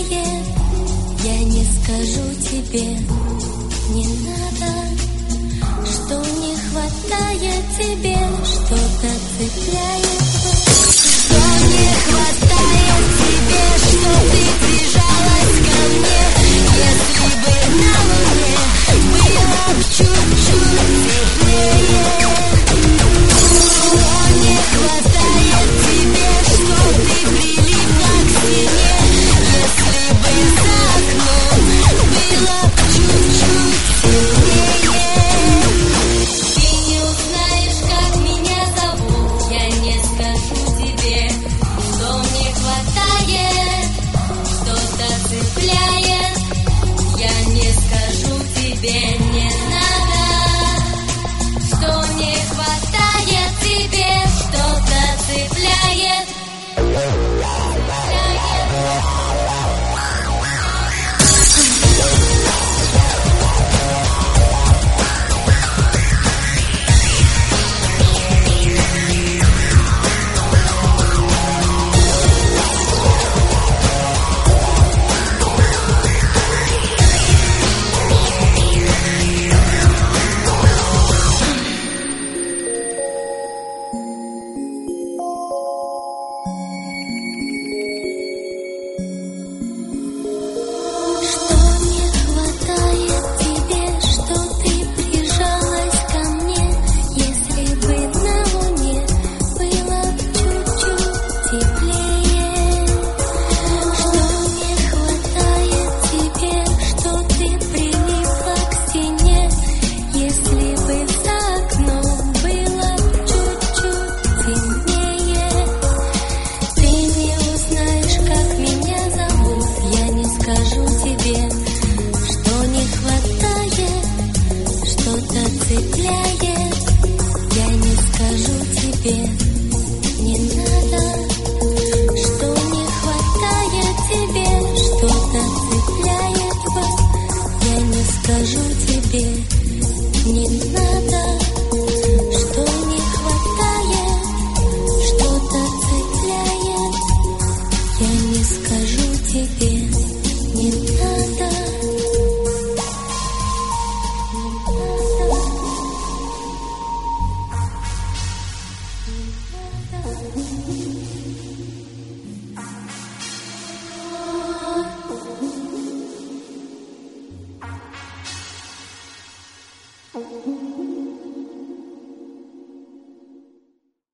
цепляет. Я не скажу тебе, не надо, что не хватает тебе, что-то цепляет. Что не хватает тебе, что ты прижалась ко мне. Если бы на луне было б чуть-чуть теплее. Что не хватает тебе, что ты прилипла к стене. Если бы за окном было б чуть-чуть теплее. Ты не узнаешь, как меня зовут. Я не скажу тебе, что мне хватает, что-то цепляет. Я не скажу тебе, не надо, что не хватает тебе, что-то цепляет. Oh.